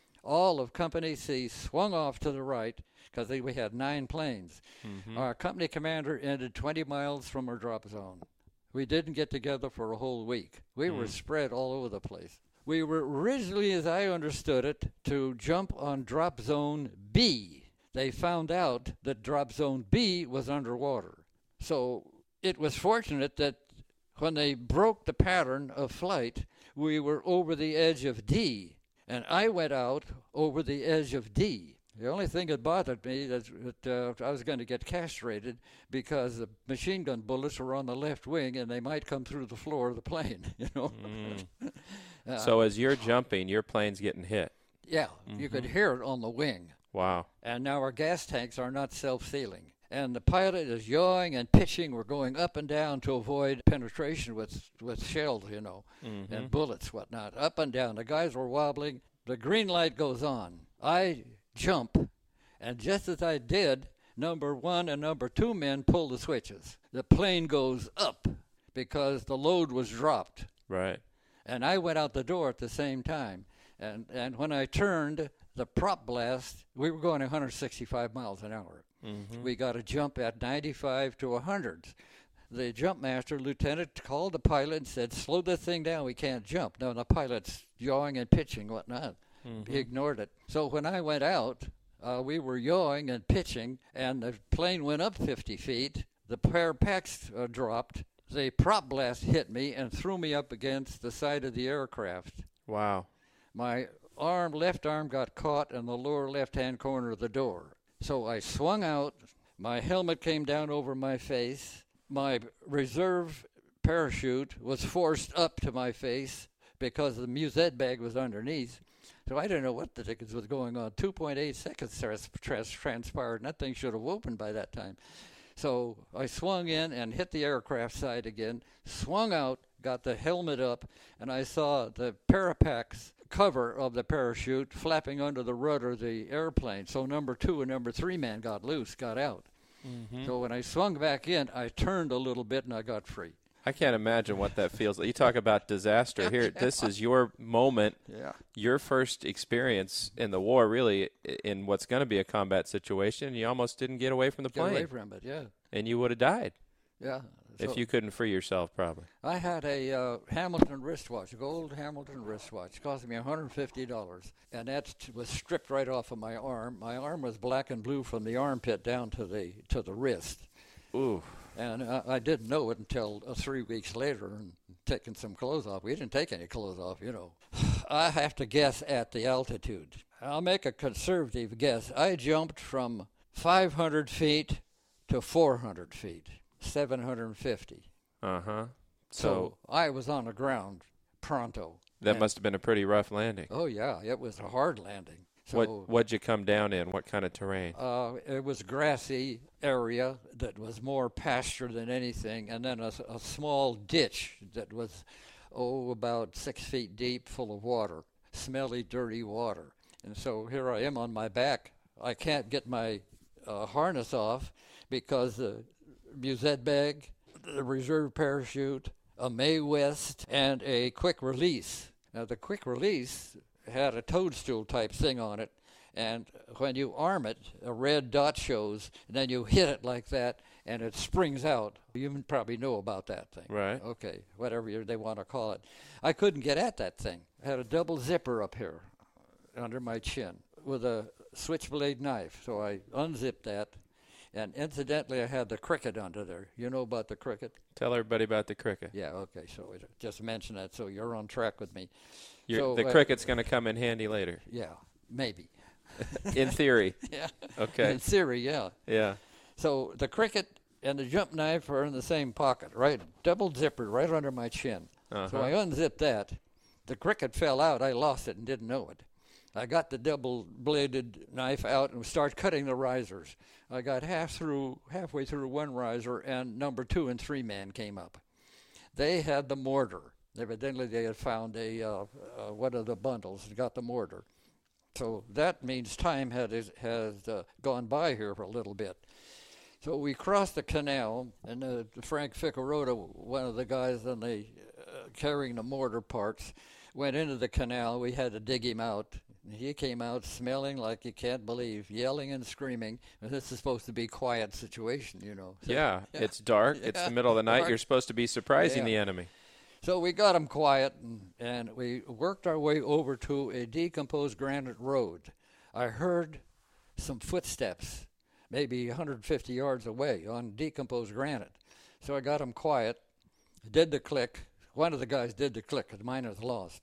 S8: All of Company C swung off to the right because we had nine planes.
S6: Mm-hmm.
S8: Our company commander ended twenty miles from our drop zone. We didn't get together for a whole week. We
S6: Mm.
S8: were spread all over the place. We were originally, as I understood it, to jump on drop zone B. They found out that drop zone B was underwater. So it was fortunate that when they broke the pattern of flight, we were over the edge of D, and I went out over the edge of D. The only thing that bothered me is that uh, I was going to get castrated because the machine gun bullets were on the left wing, and they might come through the floor of the plane, you know.
S6: Mm.
S8: uh,
S6: So as you're jumping, your plane's getting hit.
S8: yeah, you could hear it on the wing.
S6: Wow.
S8: And now our gas tanks are not self-sealing. And the pilot is yawing and pitching. We're going up and down to avoid penetration with, with shells, you know,
S6: Mm-hmm.
S8: and bullets, whatnot. Up and down. The guys were wobbling. The green light goes on. I jump, and just as I did, number one and number two men pull the switches. The plane goes up because the load was dropped.
S6: Right.
S8: And I went out the door at the same time. And, and when I turned, the prop blast, we were going one hundred sixty-five miles an hour.
S6: Mm-hmm.
S8: We got a jump at ninety-five to one hundred. The jump master, lieutenant, called the pilot and said, slow this thing down, we can't jump. No, the pilot's yawing and pitching, whatnot.
S6: Mm-hmm.
S8: He ignored it. So when I went out, uh, we were yawing and pitching, and the plane went up fifty feet. The pair packs uh, dropped. The prop blast hit me and threw me up against the side of the aircraft.
S6: Wow.
S8: My arm, left arm got caught in the lower left-hand corner of the door. So I swung out. My helmet came down over my face. My reserve parachute was forced up to my face because the musette bag was underneath. So I didn't know what the dickens was going on. two point eight seconds trans- trans- transpired, and that thing should have opened by that time. So I swung in and hit the aircraft side again, swung out, got the helmet up, and I saw the Parapax cover of the parachute flapping under the rudder of the airplane. So number two and number three man got loose, got out. Mm-hmm. So when I swung back in, I turned a little bit and I got free.
S6: I can't imagine what that feels like. You talk about disaster here. This is your moment,
S8: Yeah.
S6: your first experience in the war, really, in what's going to be a combat situation. You almost didn't get away from the
S8: Get
S6: plane.
S8: away from it, yeah.
S6: And you would have died
S8: Yeah.
S6: if
S8: So
S6: you couldn't free yourself, probably.
S8: I had a uh, Hamilton wristwatch, a gold Hamilton wristwatch. It cost me one hundred fifty dollars. And that t- was stripped right off of my arm. My arm was black and blue from the armpit down to the to the wrist.
S6: Ooh.
S8: And uh, I didn't know it until uh, three weeks later and taking some clothes off. We didn't take any clothes off, you know. I have to guess at the altitude. I'll make a conservative guess. I jumped from five hundred feet to four hundred feet, seven hundred fifty.
S6: Uh-huh.
S8: So,
S6: So
S8: I was on the ground pronto.
S6: that
S8: And-
S6: must have been a pretty rough landing.
S8: Oh, yeah, it was a hard landing. So,
S6: What what'd you come down in? What kind of terrain?
S8: Uh, it was grassy area that was more pasture than anything, and then a, s- a small ditch that was, oh, about six feet deep, full of water, smelly, dirty water. And so here I am on my back. I can't get my uh, harness off because the musette bag, the reserve parachute, a Mae West, and a quick release. Now, the quick release had a toadstool type thing on it, and when you arm it, a red dot shows, and then you hit it like that, and it springs out. You probably know about that thing.
S6: Right.
S8: Okay, whatever you, they want to call it. I couldn't get at that thing. I had a double zipper up here under my chin with a switchblade knife, so I unzipped that, and incidentally, I had the cricket under there. You know about the cricket?
S6: Tell everybody about the cricket.
S8: Yeah, okay, so it, just mention that so you're on track with me.
S6: You're,
S8: So,
S6: the
S8: uh,
S6: cricket's going to come in handy later,
S8: Yeah, maybe.
S6: in theory.
S8: Yeah.
S6: Okay.
S8: In theory, yeah.
S6: Yeah.
S8: So the cricket and the jump knife are in the same pocket, right? Double zipper right under my chin.
S2: Uh-huh.
S8: So I unzipped that. The cricket fell out. I lost it and didn't know it. I got the double-bladed knife out and started cutting the risers. I got half through, halfway through one riser, and number two and three man came up. They had the mortar. Evidently, they had found a uh, uh, one of the bundles and got the mortar. So that means time had has uh, gone by here for a little bit. So we crossed the canal, and uh, Frank Ficarota, one of the guys on the uh, carrying the mortar parts, went into the canal. We had to dig him out. He came out smelling like you can't believe, yelling and screaming. And this is supposed to be a quiet situation, you know. So,
S2: yeah,
S8: yeah,
S2: it's dark.
S8: yeah,
S2: It's the middle of the night.
S8: dark.
S2: You're supposed to be surprising
S8: Yeah.
S2: the enemy.
S8: So we got him quiet, and, and we worked our way over to a decomposed granite road. I heard some footsteps, maybe one hundred fifty yards away on decomposed granite. So I got him quiet, did the click. One of the guys did the click, the mine was lost.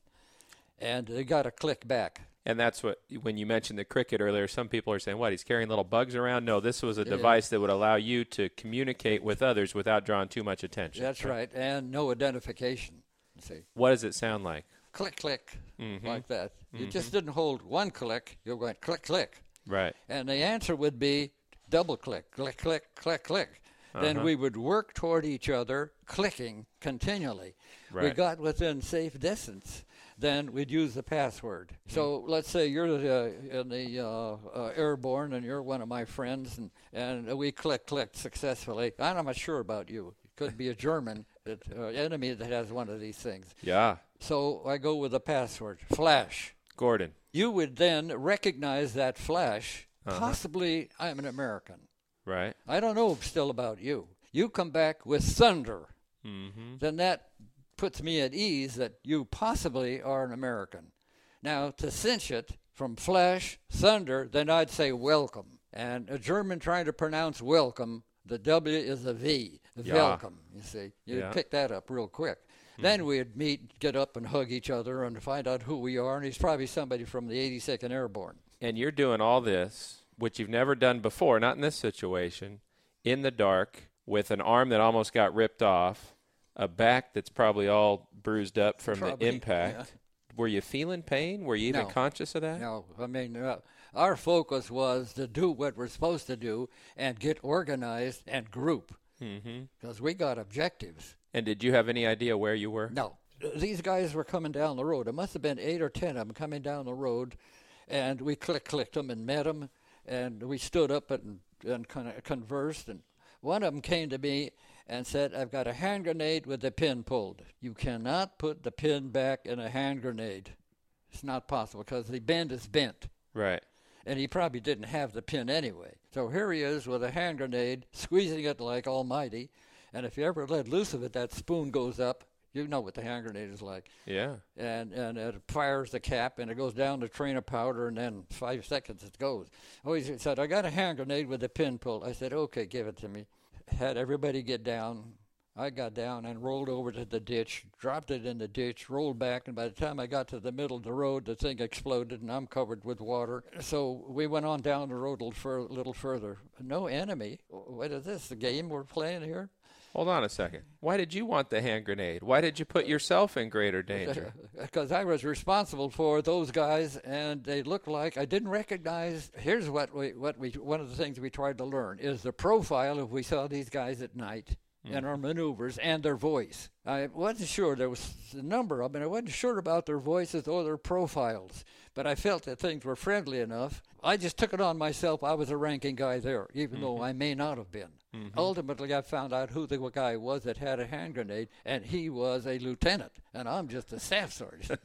S8: And they got a click back.
S2: And that's what, when you mentioned the cricket earlier, some people are saying, what, he's carrying little bugs around? No, this was a
S8: Yeah.
S2: device that would allow you to communicate with others without drawing too much attention.
S8: That's right, and no identification. You see,
S2: What does it sound like?
S8: click, click,
S2: Mhm.
S8: like that. You
S2: Mhm.
S8: just didn't hold one click. You went click, click.
S2: Right.
S8: And the answer would be double click, click, click, click, click. Then
S2: Uh-huh.
S8: we would work toward each other, clicking continually. We
S2: Right.
S8: got within safe distance. Then we'd use the password. So let's say you're the, uh, in the uh, uh, airborne and you're one of my friends, and, and we click, clicked successfully. I'm not sure about you. It could be a German that, uh, enemy that has one of these things.
S2: Yeah.
S8: So I go with the password, flash.
S2: Gordon.
S8: You would then recognize that flash.
S2: Uh-huh.
S8: Possibly I'm an American.
S2: Right.
S8: I don't know still about you. You come back with thunder.
S2: Mm-hmm.
S8: Then that puts me at ease that you possibly are an American. Now, to cinch it from flash, thunder, then I'd say welcome. And a German trying to pronounce welcome, the W is a V,
S2: Yeah.
S8: welcome, you see. You'd
S2: Yeah.
S8: pick that up real quick. Then we'd meet, get up and hug each other and find out who we are, and he's probably somebody from the eighty-second Airborne.
S2: And you're doing all this, which you've never done before, not in this situation, in the dark, with an arm that almost got ripped off, a back that's probably all bruised up from
S8: Probably,
S2: the impact.
S8: yeah.
S2: Were you feeling pain? Were you even
S8: No.
S2: conscious of that?
S8: No, I mean, uh, our focus was to do what we're supposed to do and get organized and group,
S2: Mm-hmm.
S8: because we got objectives.
S2: And did you have any idea where you were?
S8: No, these guys were coming down the road. It must have been eight or ten of them coming down the road, and we click-clicked them and met them, and we stood up and, and kind of conversed, and one of them came to me and said, I've got a hand grenade with the pin pulled. You cannot put the pin back in a hand grenade. It's not possible because the bend is bent.
S2: Right.
S8: And he probably didn't have the pin anyway. So here he is with a hand grenade, squeezing it like almighty. And if you ever let loose of it, that spoon goes up. You know what the hand grenade is like.
S2: Yeah.
S8: And and it fires the cap, and it goes down the train of powder, and then five seconds it goes. Oh, he said, I got a hand grenade with the pin pulled. I said, okay, give it to me. Had everybody get down. I got down and rolled over to the ditch, dropped it in the ditch, rolled back, and by the time I got to the middle of the road, the thing exploded, and I'm covered with water. So we went on down the road a little, fur- little further. No enemy. What is this, the game we're playing here?
S2: Hold on a second. Why did you want the hand grenade? Why did you put yourself in greater danger?
S8: Because I was responsible for those guys, and they looked like I didn't recognize. Here's what we, what we, one of the things we tried to learn is the profile if we saw these guys at night. And our maneuvers and their voice. I wasn't sure. There was a number of them, and I wasn't sure about their voices or their profiles. But I felt that things were friendly enough. I just took it on myself. I was a ranking guy there, even mm-hmm. though I may not have been. Mm-hmm. Ultimately, I found out who the guy was that had a hand grenade, and he was a lieutenant, and I'm just a staff sergeant.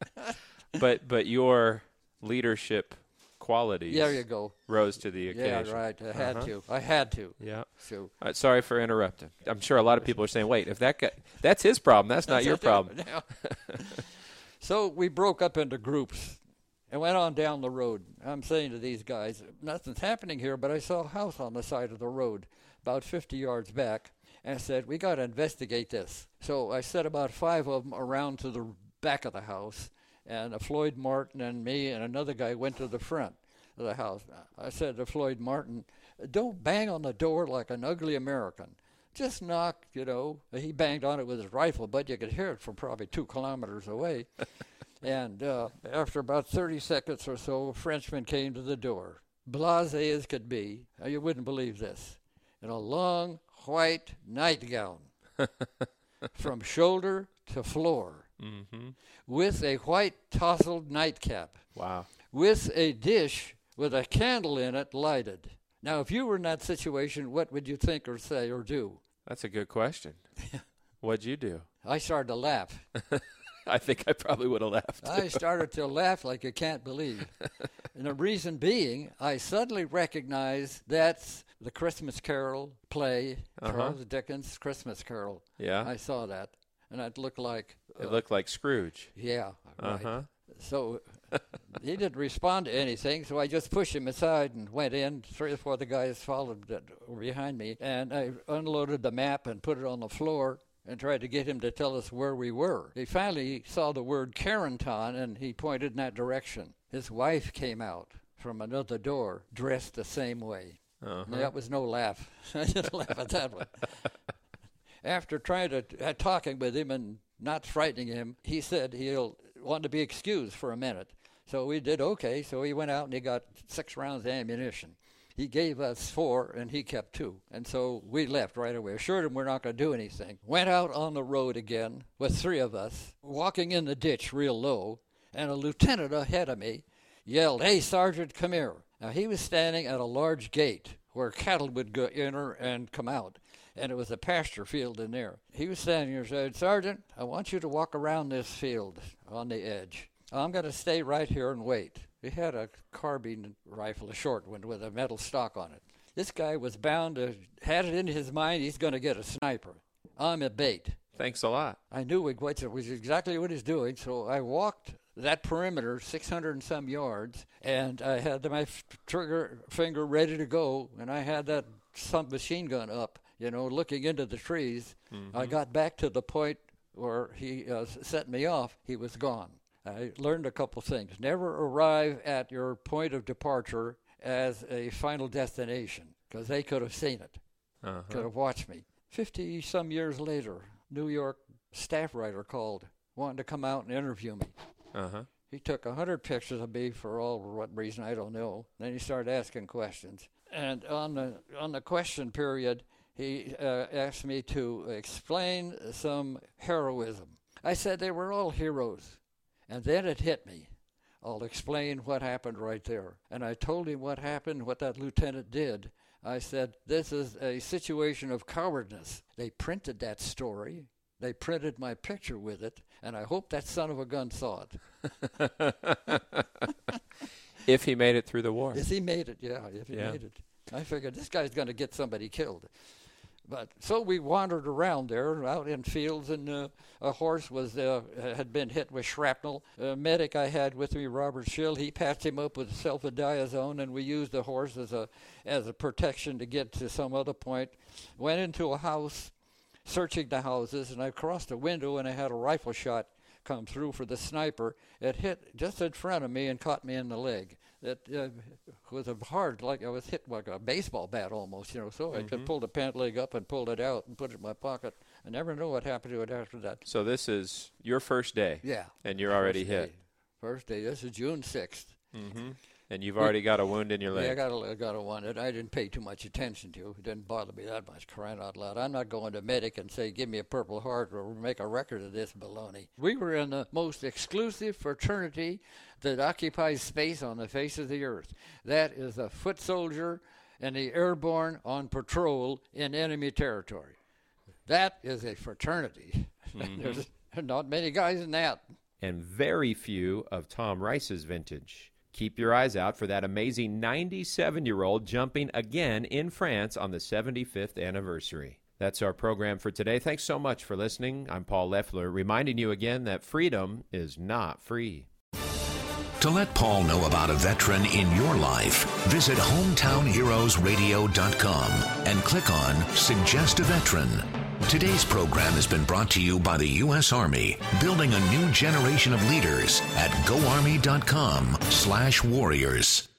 S2: but but your leadership qualities
S8: there you go.
S2: rose to the occasion.
S8: Yeah, right. I had
S2: uh-huh.
S8: to. I had to.
S2: Yeah.
S8: So.
S2: Uh, sorry for interrupting. I'm sure a lot of people are saying, wait, if that guy, that's his problem. That's not your problem.
S8: So we broke up into groups and went on down the road. I'm saying to these guys, nothing's happening here, but I saw a house on the side of the road about fifty yards back, and I said, we got to investigate this. So I set about five of them around to the back of the house, and uh, Floyd Martin and me and another guy went to the front of the house. I said to Floyd Martin, don't bang on the door like an ugly American. Just knock, you know. He banged on it with his rifle, but you could hear it from probably two kilometers away. And uh, after about thirty seconds or so, a Frenchman came to the door, blasé as could be. You wouldn't believe this. In a long white nightgown from shoulder to floor,
S6: mm-hmm.
S8: with a white tousled nightcap.
S6: Wow.
S8: With a dish with a candle in it lighted. Now, if you were in that situation, what would you think or say or do?
S6: That's a good question. What'd you do?
S8: I started to laugh.
S6: I think I probably would have laughed.
S8: I started to laugh like you can't believe. And the reason being, I suddenly recognized that's the Christmas Carol play,
S6: uh-huh.
S8: Charles Dickens' Christmas Carol.
S6: Yeah.
S8: I saw that, and it looked like...
S6: Uh, it looked like Scrooge.
S8: Yeah, right.
S6: Uh-huh.
S8: So he didn't respond to anything, so I just pushed him aside and went in. Three or four of the guys followed that were behind me, and I unloaded the map and put it on the floor and tried to get him to tell us where we were. He finally saw the word Carenton, and he pointed in that direction. His wife came out from another door, dressed the same way.
S6: Uh-huh.
S8: That was no laugh. I didn't laugh at that one. After trying to, uh, talking with him and not frightening him, he said he'll want to be excused for a minute. So we did okay. So he went out and he got six rounds of ammunition. He gave us four, and he kept two. And so we left right away. Assured him we're not going to do anything. Went out on the road again with three of us, walking in the ditch real low, and a lieutenant ahead of me yelled, "Hey, Sergeant, come here." Now, he was standing at a large gate where cattle would go enter and come out, and it was a pasture field in there. He was standing there and said, "Sergeant, I want you to walk around this field on the edge. I'm going to stay right here and wait." He had a carbine rifle, a short one, with a metal stock on it. This guy was bound to, had it in his mind he's going to get a sniper. I'm a bait.
S6: Thanks a lot.
S8: I knew what was exactly what he's doing, so I walked that perimeter, six hundred and some yards, and I had my f- trigger finger ready to go, and I had that submachine gun up, you know, looking into the trees. Mm-hmm. I got back to the point where he uh, set me off. He was gone. I learned a couple things. Never arrive at your point of departure as a final destination, because they could have seen it, uh-huh. could have watched me. Fifty-some years later, New York staff writer called, wanted to come out and interview me.
S6: Uh-huh.
S8: He took a hundred pictures of me for all what reason, I don't know. Then he started asking questions. And on the on the question period, he uh, asked me to explain some heroism. I said they were all heroes. And then it hit me. I'll explain what happened right there. And I told him what happened, what that lieutenant did. I said, this is a situation of cowardice. They printed that story. They printed my picture with it. And I hope that son of a gun saw it.
S6: If he made it through the war.
S8: If he made it, yeah, if he
S6: yeah.
S8: made it. I figured this guy's going to get somebody killed. But so we wandered around there, out in fields, and uh, a horse was uh, had been hit with shrapnel. A medic I had with me, Robert Schill, he patched him up with sulfadiazone, and we used the horse as a as a protection to get to some other point. Went into a house, searching the houses, and I crossed a window, and I had a rifle shot come through for the sniper. It hit just in front of me and caught me in the leg. It uh, was a hard, like I was hit like a baseball bat almost, you know. So mm-hmm. I could pull the pant leg up and pulled it out and put it in my pocket. I never know what happened to it after that.
S6: So this is your first day.
S8: Yeah.
S6: And you're already
S8: first
S6: hit.
S8: Day. First day. This is June sixth.
S6: Mm-hmm. And you've already got a wound in your leg.
S8: Yeah, I got a, I got a wound that I didn't pay too much attention to. It didn't bother me that much, crying out loud. I'm not going to medic and say, give me a Purple Heart or make a record of this baloney. We were in the most exclusive fraternity that occupies space on the face of the earth. That is a foot soldier and the airborne on patrol in enemy territory. That is a fraternity. Mm-hmm. There's not many guys in that.
S2: And very few of Tom Rice's vintage. Keep your eyes out for that amazing ninety-seven-year-old jumping again in France on the seventy-fifth anniversary. That's our program for today. Thanks so much for listening. I'm Paul Leffler, reminding you again that freedom is not free.
S1: To let Paul know about a veteran in your life, visit hometown heroes radio dot com and click on Suggest a Veteran. Today's program has been brought to you by the U S Army, building a new generation of leaders at go army dot com slash warriors.